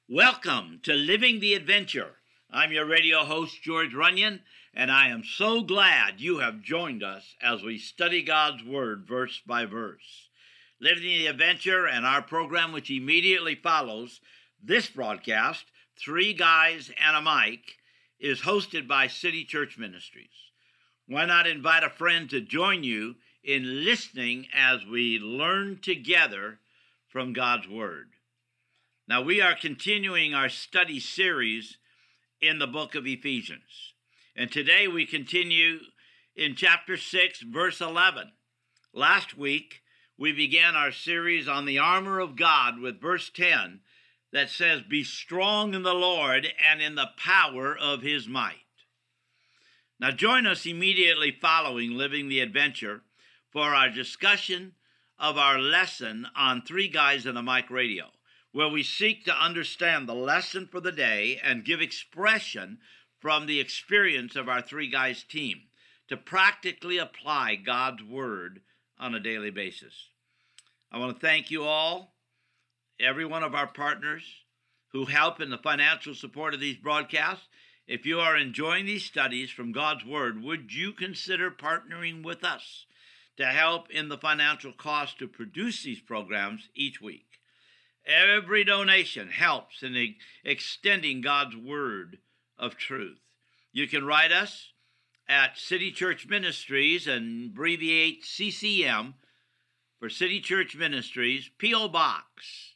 Welcome to Living the Adventure. I'm your radio host, George Runyon, and I am so glad you have joined us as we study God's Word verse by verse. Living the Adventure and our program, which immediately follows this broadcast, Three Guys and a Mic, is hosted by City Church Ministries. Why not invite a friend to join you in listening as we learn together from God's Word? Now, we are continuing our study series in the book of Ephesians. And today we continue in chapter 6, verse 11. Last week, we began our series on the armor of God with verse 10 that says, "Be strong in the Lord and in the power of his might." Now, join us immediately following Living the Adventure for our discussion of our lesson on Three Guys and a Mic Radio, where we seek to understand the lesson for the day and give expression from the experience of our Three Guys team to practically apply God's Word on a daily basis. I want to thank you all, every one of our partners who help in the financial support of these broadcasts. If you are enjoying these studies from God's Word, would you consider partnering with us to help in the financial cost to produce these programs each week? Every donation helps in extending God's Word of truth. You can write us at City Church Ministries and abbreviate CCM for City Church Ministries, P.O. Box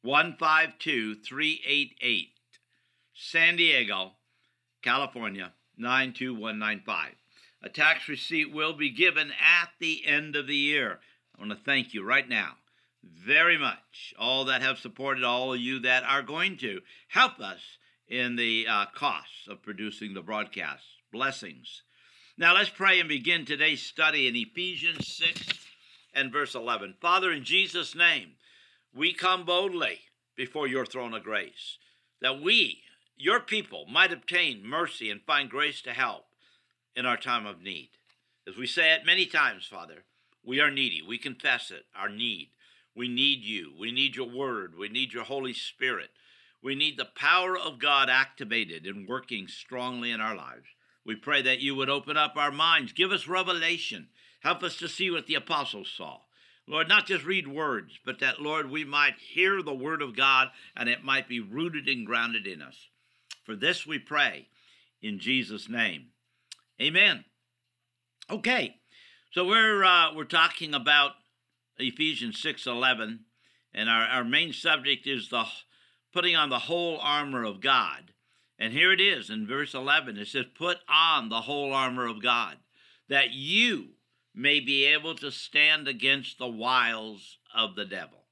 152388, San Diego, California, 92195. A tax receipt will be given at the end of the year. I want to thank you right now very much, all that have supported, all of you that are going to help us in the costs of producing the broadcasts. Blessings. Now let's pray and begin today's study in Ephesians 6 and verse 11. Father, in Jesus' name, we come boldly before your throne of grace, that we, your people, might obtain mercy and find grace to help in our time of need. As we say it many times, Father, we are needy. We confess it, our need. We need you. We need your word. We need your Holy Spirit. We need the power of God activated and working strongly in our lives. We pray that you would open up our minds. Give us revelation. Help us to see what the apostles saw. Lord, not just read words, but that, Lord, we might hear the word of God and it might be rooted and grounded in us. For this we pray in Jesus' name. Amen. Okay, so we're talking about Ephesians 6:11, and our main subject is the putting on the whole armor of God. And here it is in verse 11. It says, "Put on the whole armor of God, that you may be able to stand against the wiles of the devil."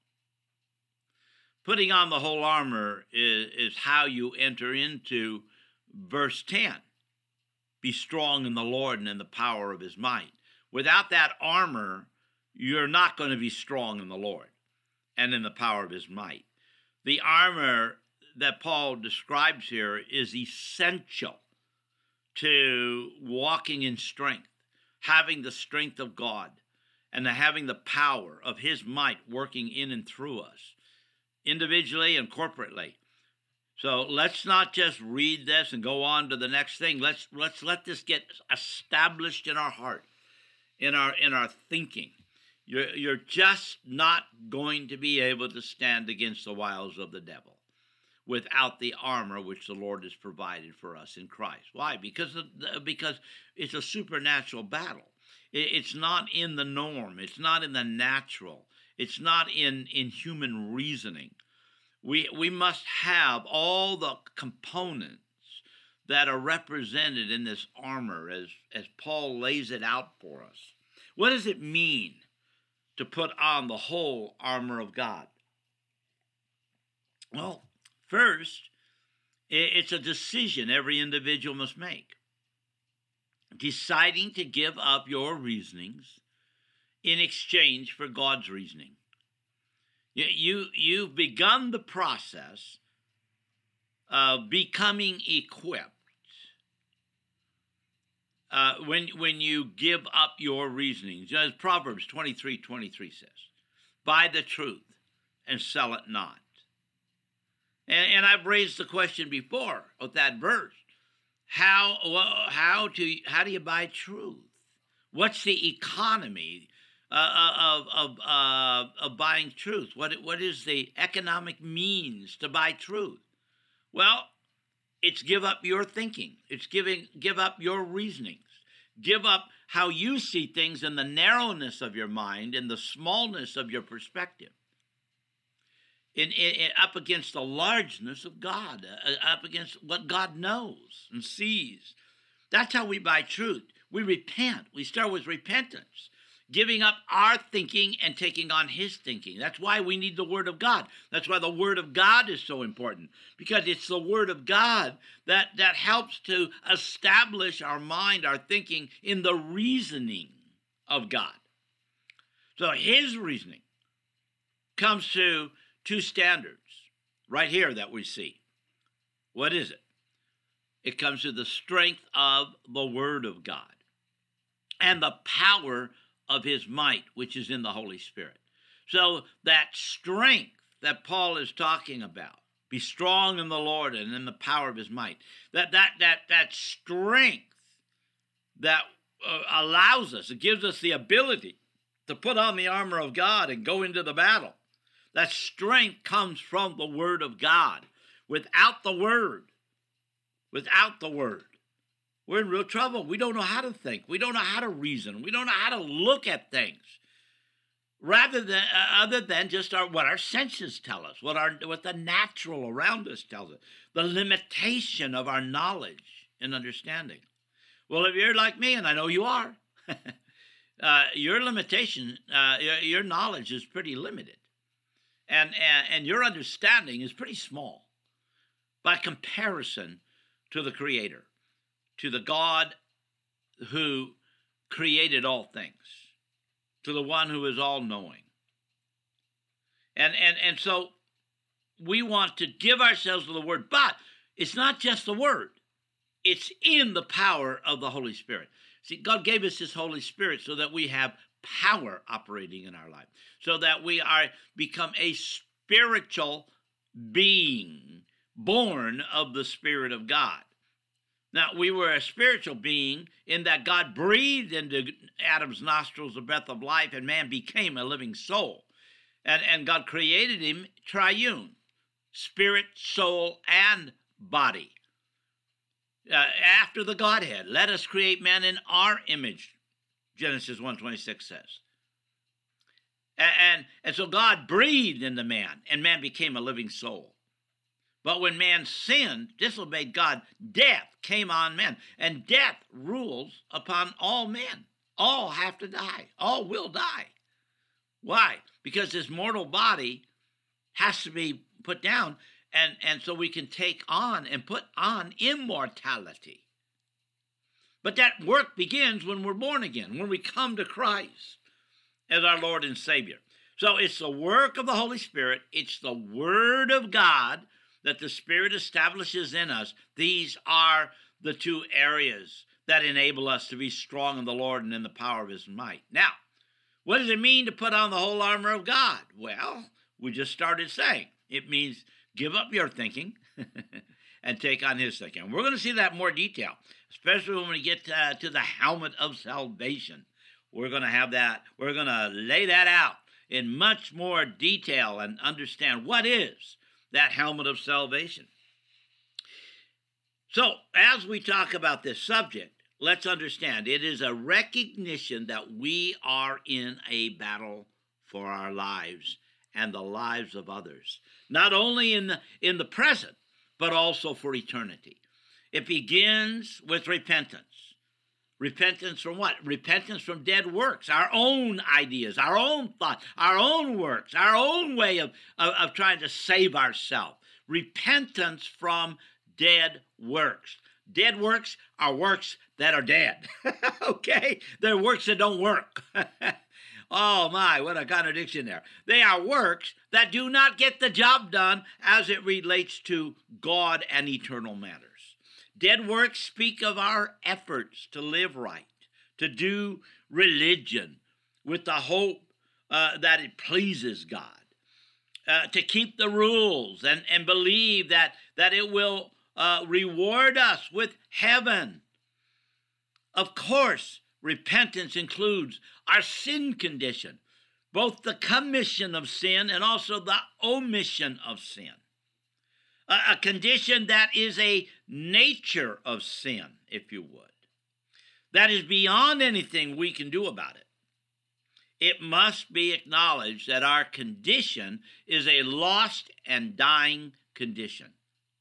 Putting on the whole armor is how you enter into verse 10. Be strong in the Lord and in the power of his might. Without that armor, you're not going to be strong in the Lord and in the power of his might. The armor that Paul describes here is essential to walking in strength, having the strength of God, and having the power of his might working in and through us, individually and corporately. So let's not just read this and go on to the next thing. Let's let this get established in our heart, in our thinking. You're just not going to be able to stand against the wiles of the devil without the armor which the Lord has provided for us in Christ. Why? Because it's a supernatural battle. It's not in the norm. It's not in the natural. It's not in human reasoning. We must have all the components that are represented in this armor as Paul lays it out for us. What does it mean to put on the whole armor of God? Well, first, it's a decision every individual must make. Deciding to give up your reasonings in exchange for God's reasoning. You've begun the process of becoming equipped when you give up your reasonings. As Proverbs 23:23 says, buy the truth and sell it not. And I've raised the question before with that verse. How do you buy truth? What's the economy of buying truth? What is the economic means to buy truth? Well, it's give up your thinking. It's give up your reasonings. Give up how you see things in the narrowness of your mind and the smallness of your perspective. Up against the largeness of God, up against what God knows and sees. That's how we buy truth. We repent. We start with repentance, giving up our thinking and taking on his thinking. That's why we need the Word of God. That's why the Word of God is so important, because it's the Word of God that helps to establish our mind, our thinking in the reasoning of God. So his reasoning comes to two standards right here that we see. What is it? It comes to the strength of the Word of God and the power of his might, which is in the Holy Spirit. So that strength that Paul is talking about, be strong in the Lord and in the power of his might, that strength that allows us, it gives us the ability to put on the armor of God and go into the battle. That strength comes from the Word of God. Without the Word, we're in real trouble. We don't know how to think. We don't know how to reason. We don't know how to look at things, other than just what our senses tell us, what the natural around us tells us, the limitation of our knowledge and understanding. Well, if you're like me, and I know you are, your limitation, your knowledge is pretty limited. And your understanding is pretty small by comparison to the Creator, to the God who created all things, to the one who is all-knowing. And so we want to give ourselves to the Word, but it's not just the Word. It's in the power of the Holy Spirit. See, God gave us his Holy Spirit so that we have power operating in our life, so that we become a spiritual being born of the Spirit of God. Now, we were a spiritual being in that God breathed into Adam's nostrils the breath of life, and man became a living soul. And God created him triune, spirit, soul, and body. After the Godhead, let us create man in our image, Genesis 1:26 says. And so God breathed into man, and man became a living soul. But when man sinned, disobeyed God, death came on men. And death rules upon all men. All have to die. All will die. Why? Because this mortal body has to be put down, and so we can take on and put on immortality. But that work begins when we're born again, when we come to Christ as our Lord and Savior. So it's the work of the Holy Spirit. It's the Word of God that the Spirit establishes in us. These are the two areas that enable us to be strong in the Lord and in the power of his might. Now, what does it mean to put on the whole armor of God? Well, we just started saying it means give up your thinking and take on his thinking. And we're going to see that in more detail, especially when we get to the helmet of salvation. We're going to have that. We're going to lay that out in much more detail and understand what is that helmet of salvation. So, as we talk about this subject, let's understand it is a recognition that we are in a battle for our lives and the lives of others, not only in the present, but also for eternity. It begins with repentance. Repentance from what? Repentance from dead works, our own ideas, our own thoughts, our own works, our own way of trying to save ourselves. Repentance from dead works. Dead works are works that are dead. Okay? They're works that don't work. Oh my, what a contradiction there. They are works that do not get the job done as it relates to God and eternal matters. Dead works speak of our efforts to live right, to do religion with the hope that it pleases God. to keep the rules and believe that it will reward us with heaven. Of course, repentance includes our sin condition, both the commission of sin and also the omission of sin. A condition that is a nature of sin, if you would, that is beyond anything we can do about it. It must be acknowledged that our condition is a lost and dying condition.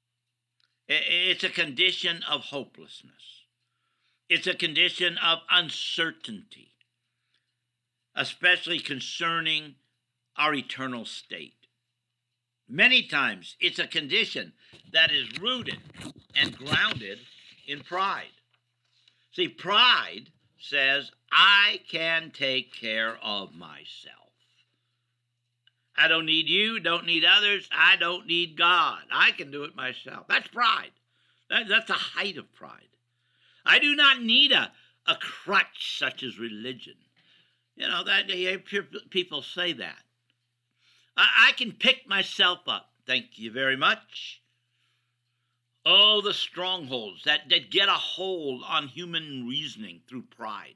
It's a condition of hopelessness. It's a condition of uncertainty, especially concerning our eternal state. Many times, it's a condition that is rooted and grounded in pride. See, pride says, I can take care of myself. I don't need you, don't need others, I don't need God. I can do it myself. That's pride. That's the height of pride. I do not need a crutch such as religion. You know, that people say that. I can pick myself up. Thank you very much. Oh, the strongholds that get a hold on human reasoning through pride.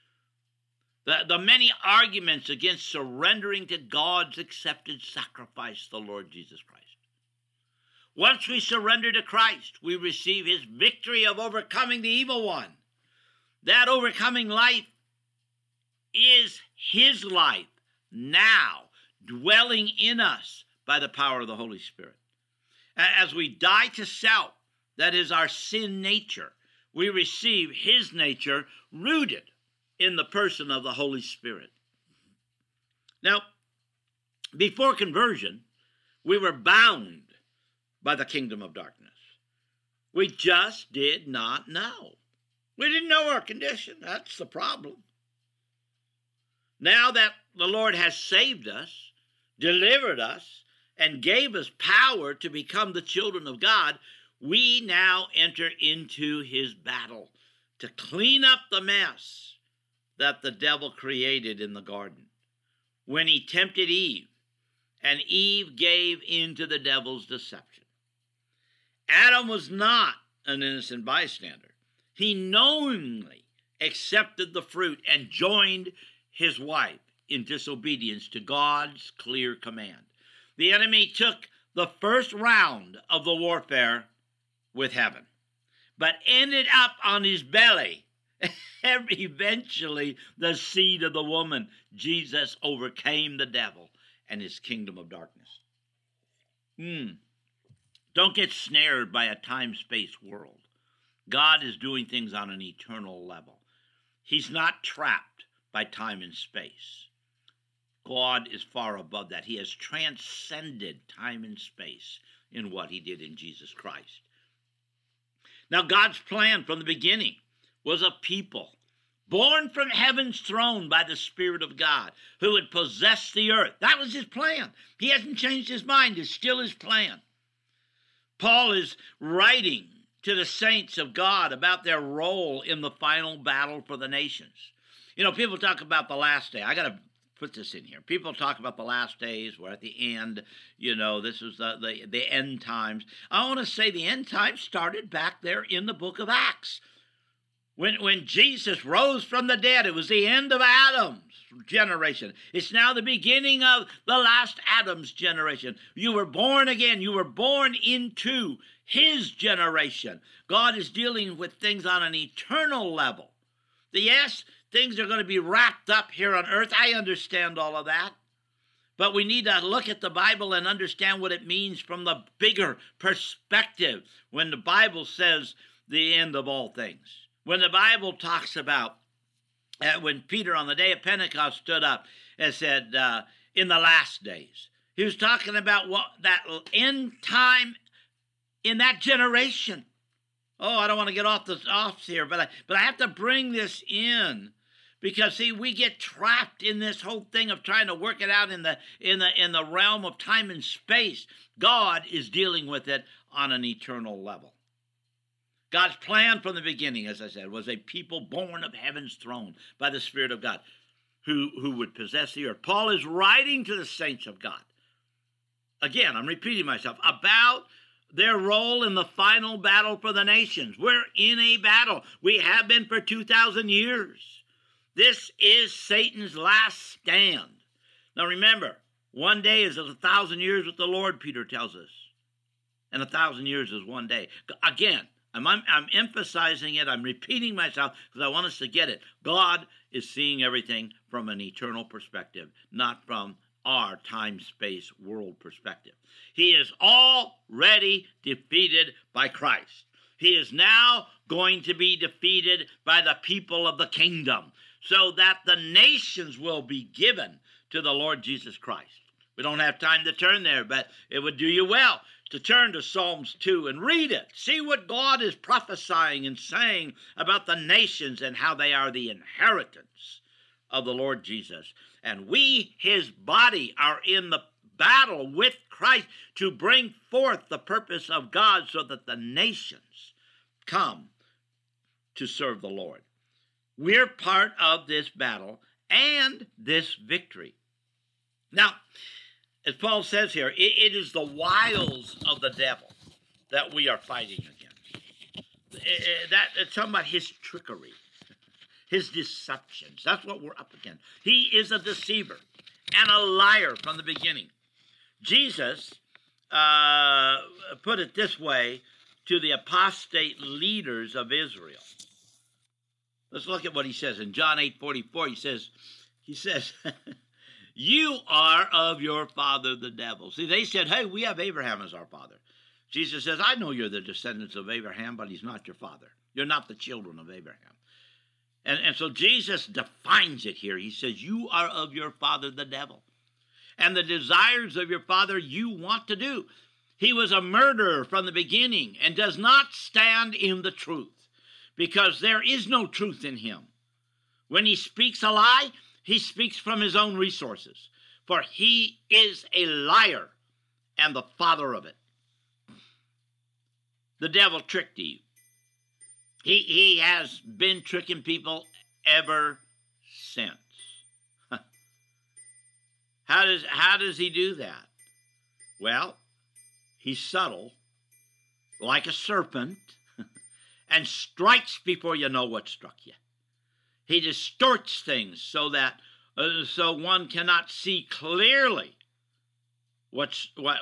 The many arguments against surrendering to God's accepted sacrifice, the Lord Jesus Christ. Once we surrender to Christ, we receive his victory of overcoming the evil one. That overcoming life is his life now, dwelling in us by the power of the Holy Spirit. As we die to self, that is our sin nature, we receive his nature rooted in the person of the Holy Spirit. Now, before conversion, we were bound by the kingdom of darkness. We just did not know. We didn't know our condition. That's the problem. Now that the Lord has saved us, delivered us, and gave us power to become the children of God, we now enter into his battle to clean up the mess that the devil created in the garden when he tempted Eve, and Eve gave in to the devil's deception. Adam was not an innocent bystander. He knowingly accepted the fruit and joined his wife in disobedience to God's clear command. The enemy took the first round of the warfare with heaven, but ended up on his belly. Eventually, the seed of the woman, Jesus, overcame the devil and his kingdom of darkness. Don't get snared by a time-space world. God is doing things on an eternal level. He's not trapped by time and space. God is far above that. He has transcended time and space in what he did in Jesus Christ. Now, God's plan from the beginning was a people born from heaven's throne by the Spirit of God who would possess the earth. That was his plan. He hasn't changed his mind. It's still his plan. Paul is writing to the saints of God about their role in the final battle for the nations. You know, people talk about the last day. I got to put this in here. People talk about the last days. We're at the end. You know, this is the end times. I want to say the end times started back there in the book of Acts. When Jesus rose from the dead, it was the end of Adam's generation. It's now the beginning of the last Adam's generation. You were born again. You were born into his generation. God is dealing with things on an eternal level. Yes, things are going to be wrapped up here on earth. I understand all of that. But we need to look at the Bible and understand what it means from the bigger perspective when the Bible says the end of all things. When the Bible talks about when Peter on the day of Pentecost stood up and said, in the last days, he was talking about what that end time in that generation. Oh, I don't want to get off here, but I have to bring this in because see, we get trapped in this whole thing of trying to work it out in the realm of time and space. God is dealing with it on an eternal level. God's plan from the beginning, as I said, was a people born of heaven's throne by the Spirit of God who would possess the earth. Paul is writing to the saints of God again, I'm repeating myself, about their role in the final battle for the nations. We're in a battle. We have been for 2,000 years. This is Satan's last stand. Now remember, one day is 1,000 years with the Lord, Peter tells us. And 1,000 years is one day. Again, I'm emphasizing it. I'm repeating myself because I want us to get it. God is seeing everything from an eternal perspective, not from our time, space, world perspective. He is already defeated by Christ. He is now going to be defeated by the people of the kingdom, so that the nations will be given to the Lord Jesus Christ. We don't have time to turn there, but it would do you well to turn to Psalms 2 and read it. See what God is prophesying and saying about the nations and how they are the inheritance of the Lord Jesus. And we, his body, are in the battle with Christ to bring forth the purpose of God so that the nations come to serve the Lord. We're part of this battle and this victory. Now, as Paul says here, it is the wiles of the devil that we are fighting against. It's talking about his trickery, his deceptions. That's what we're up against. He is a deceiver and a liar from the beginning. Jesus put it this way to the apostate leaders of Israel. Let's look at what he says in John 8:44. He says, you are of your father the devil. See, they said, hey, we have Abraham as our father. Jesus says, I know you're the descendants of Abraham, but he's not your father. You're not the children of Abraham. And so Jesus defines it here. He says, you are of your father the devil. And the desires of your father you want to do. He was a murderer from the beginning and does not stand in the truth, because there is no truth in him. When he speaks a lie, he speaks from his own resources, for he is a liar and the father of it. The devil tricked Eve. He has been tricking people ever since. How does he do that? Well, he's subtle, like a serpent, and strikes before you know what struck you. He distorts things so that so one cannot see clearly what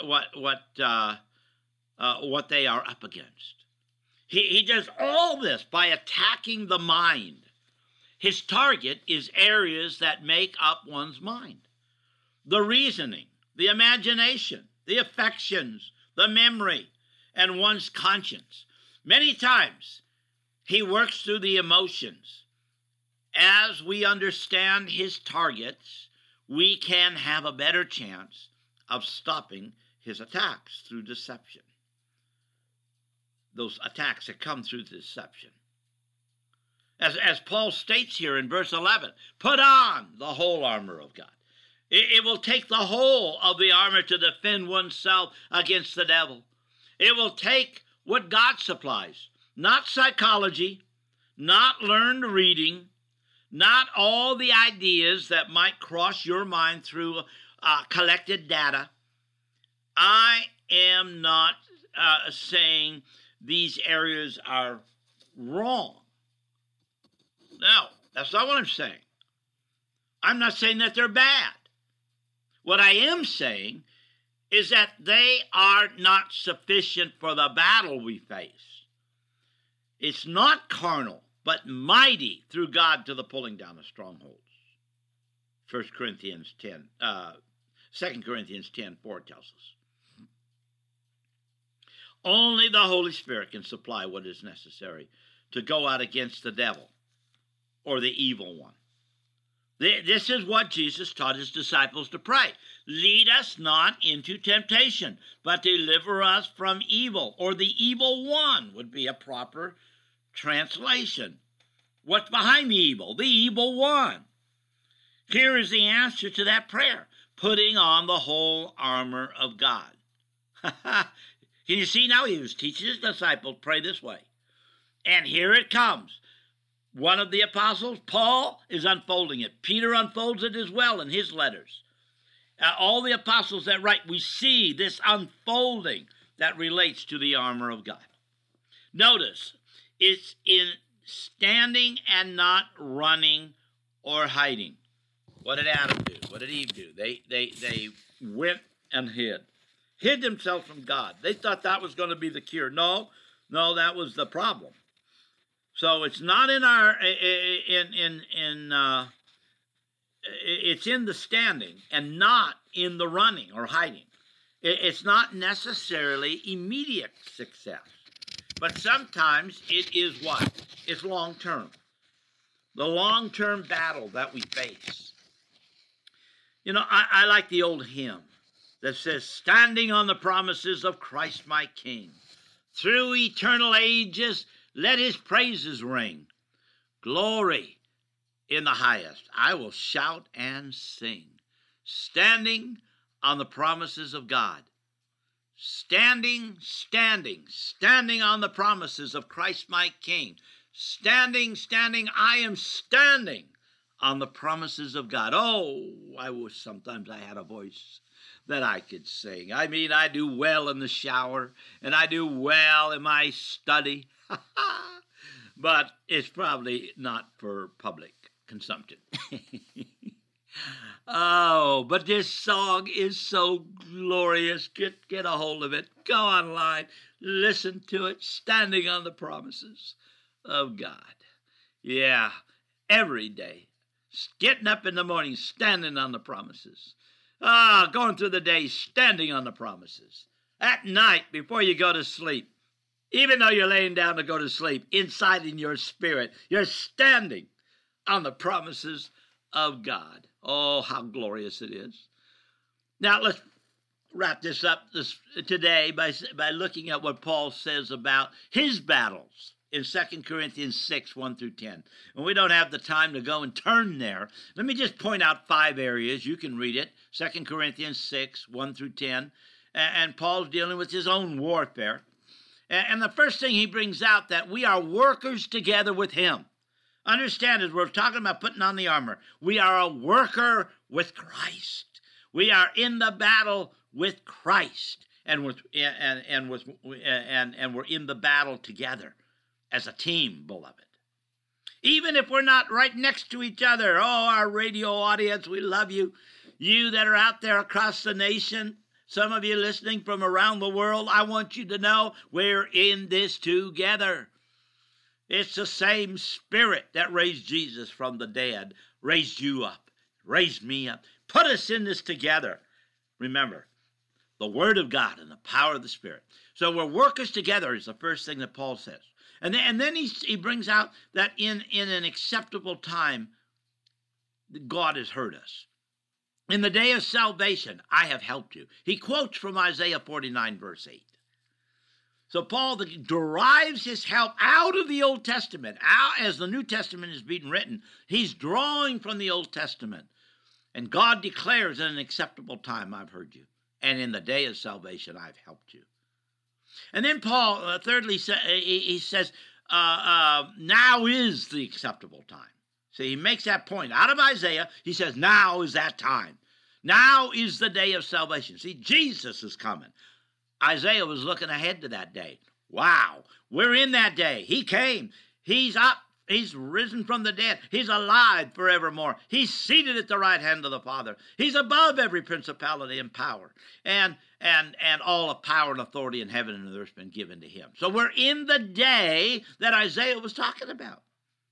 they are up against. He does all this by attacking the mind. His target is areas that make up one's mind. The reasoning, the imagination, the affections, the memory, and one's conscience. Many times, he works through the emotions. As we understand his targets, we can have a better chance of stopping his attacks through deception. Those attacks that come through deception. As Paul states here in verse 11, put on the whole armor of God. It will take the whole of the armor to defend oneself against the devil. It will take what God supplies, not psychology, not learned reading, not all the ideas that might cross your mind through collected data. I am not saying these areas are wrong. No, that's not what I'm saying. I'm not saying that they're bad. What I am saying is that they are not sufficient for the battle we face. It's not carnal, but mighty through God to the pulling down of strongholds. 2 Corinthians 10:4 tells us. Only the Holy Spirit can supply what is necessary to go out against the devil or the evil one. This is what Jesus taught his disciples to pray. Lead us not into temptation, but deliver us from evil, or the evil one would be a proper translation. What's behind the evil? The evil one. Here is the answer to that prayer, putting on the whole armor of God. Can you see now? He was teaching his disciples, pray this way. And here it comes. One of the apostles, Paul, is unfolding it. Peter unfolds it as well in his letters. all the apostles that write, we see this unfolding that relates to the armor of God. Notice, it's in standing and not running or hiding. What did Adam do? What did Eve do? They went and hid themselves from God. They thought that was going to be the cure. No, that was the problem. So it's not in our it's in the standing and not in the running or hiding. It's not necessarily immediate success, but sometimes it is what? It's long-term. The long-term battle that we face. You know, I like the old hymn that says, standing on the promises of Christ my King, through eternal ages, let his praises ring. Glory in the highest, I will shout and sing. Standing on the promises of God. Standing on the promises of Christ my King. Standing, I am standing on the promises of God. Oh, I wish sometimes I had a voice that I could sing. I mean, I do well in the shower, and I do well in my study, but it's probably not for public consumption. Oh, but this song is so glorious. Get a hold of it. Go online. Listen to it. Standing on the promises of God. Yeah, every day. Getting up in the morning, standing on the promises. Going through the day, standing on the promises. At night, before you go to sleep, even though you're laying down to go to sleep, inside in your spirit, you're standing on the promises of God. Oh, how glorious it is. Now, let's wrap this up today by looking at what Paul says about his battles in 2 Corinthians 6, 1 through 10. And we don't have the time to go and turn there. Let me just point out 5 areas. You can read it, 2 Corinthians 6, 1 through 10. And Paul's dealing with his own warfare. And the first thing he brings out, that we are workers together with him. Understand, as we're talking about putting on the armor, we are a worker with Christ. We are in the battle with Christ, and we're in the battle together as a team, beloved. Even if we're not right next to each other. Oh, our radio audience, we love you. You that are out there across the nation, some of you listening from around the world, I want you to know we're in this together. It's the same Spirit that raised Jesus from the dead, raised you up, raised me up, put us in this together. Remember, the Word of God and the power of the Spirit. So we're workers together is the first thing that Paul says. And then he brings out that in an acceptable time, God has heard us. In the day of salvation, I have helped you. He quotes from Isaiah 49, verse 8. So Paul derives his help out of the Old Testament. As the New Testament is being written, he's drawing from the Old Testament. And God declares in an acceptable time, I've heard you. And in the day of salvation, I've helped you. And then Paul, thirdly, he says, now is the acceptable time. See, he makes that point. Out of Isaiah, he says, now is that time. Now is the day of salvation. See, Jesus is coming. Isaiah was looking ahead to that day. Wow, we're in that day. He came. He's up. He's risen from the dead. He's alive forevermore. He's seated at the right hand of the Father. He's above every principality and power. And all of power and authority in heaven and earth has been given to him. So we're in the day that Isaiah was talking about.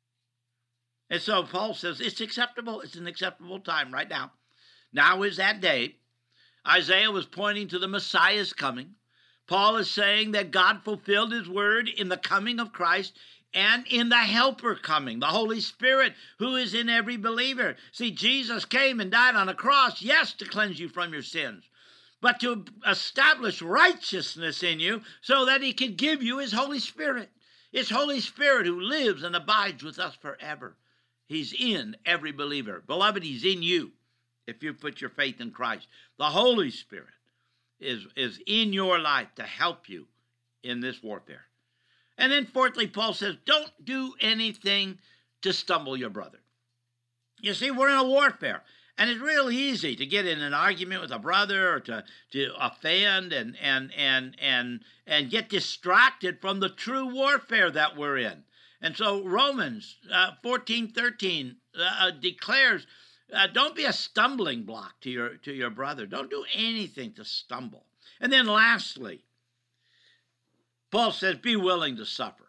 And so Paul says it's acceptable. It's an acceptable time right now. Now is that day. Isaiah was pointing to the Messiah's coming. Paul is saying that God fulfilled his word in the coming of Christ and in the helper coming, the Holy Spirit, who is in every believer. See, Jesus came and died on a cross, yes, to cleanse you from your sins, but to establish righteousness in you so that he could give you his Holy Spirit. His Holy Spirit who lives and abides with us forever. He's in every believer. Beloved, he's in you if you put your faith in Christ. The Holy Spirit is in your life to help you in this warfare. And then fourthly, Paul says, don't do anything to stumble your brother. You see, we're in a warfare. And it's real easy to get in an argument with a brother or to offend and get distracted from the true warfare that we're in. And so Romans 14:13 declares, don't be a stumbling block to your brother. Don't do anything to stumble. And then lastly, Paul says, be willing to suffer.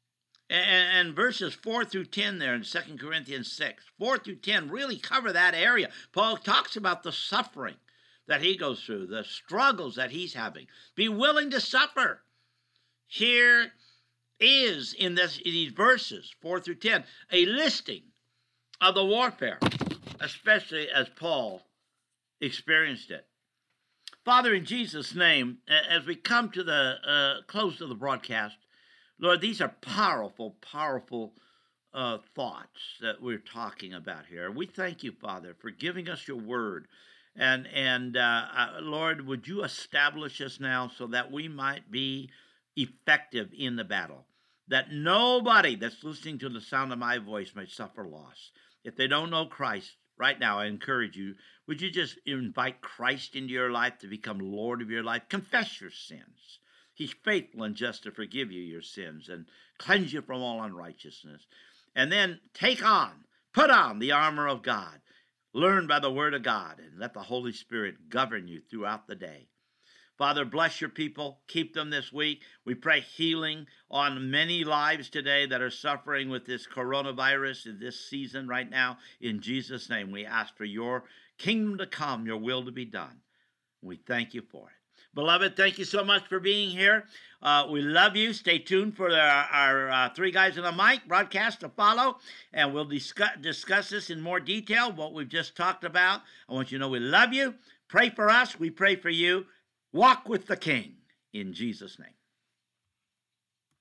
And verses 4 through 10 there in 2 Corinthians 6, 4 through 10 really cover that area. Paul talks about the suffering that he goes through, the struggles that he's having. Be willing to suffer. Here is, in these verses, 4 through 10, a listing of the warfare, especially as Paul experienced it. Father, in Jesus' name, as we come to the close of the broadcast, Lord, these are powerful, powerful thoughts that we're talking about here. We thank you, Father, for giving us your word. And Lord, would you establish us now so that we might be effective in the battle, that nobody that's listening to the sound of my voice may suffer loss. If they don't know Christ right now, I encourage you, would you just invite Christ into your life to become Lord of your life? Confess your sins. He's faithful and just to forgive you your sins and cleanse you from all unrighteousness. And then put on the armor of God. Learn by the word of God and let the Holy Spirit govern you throughout the day. Father, bless your people. Keep them this week. We pray healing on many lives today that are suffering with this coronavirus in this season right now. In Jesus' name, we ask for your kingdom to come, your will to be done. We thank you for it. Beloved, thank you so much for being here. We love you. Stay tuned for our Three Guys on a Mic broadcast to follow, and we'll discuss this in more detail, what we've just talked about. I want you to know we love you. Pray for us. We pray for you. Walk with the King in Jesus' name.